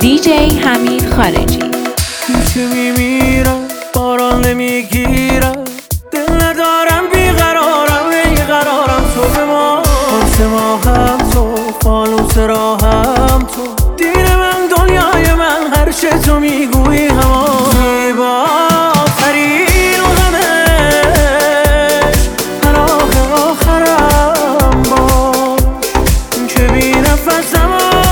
دیجی حمید خارجی. چه میمیرم باران نمیگیرم، دل ندارم بیقرارم نیقرارم. تو به ما هم تو، فانوس راهم تو، دین من دنیای من، هر چه تو میگویی همان زیباترین غمش پناه آخرم باش که بی نفسم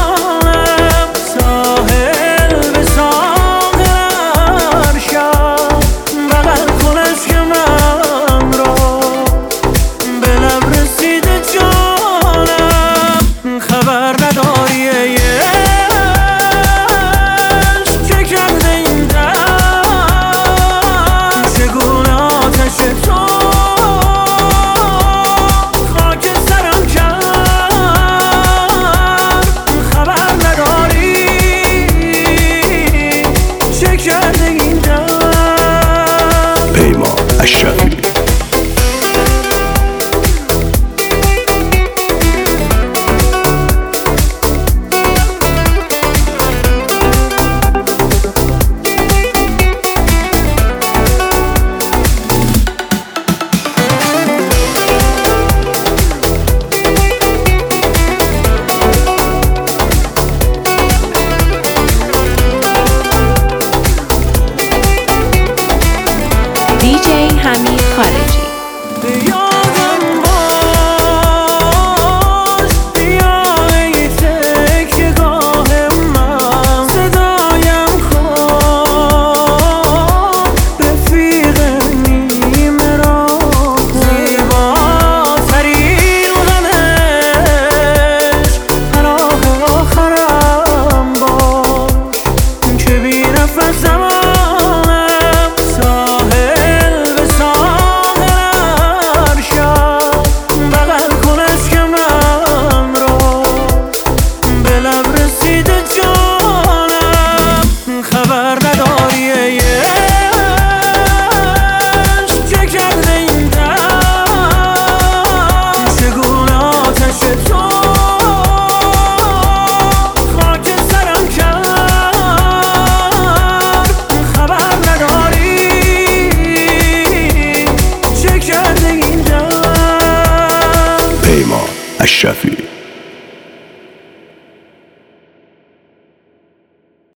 پیمان اشرفی. دیجی حمید خارجی. پیمان اشرفی.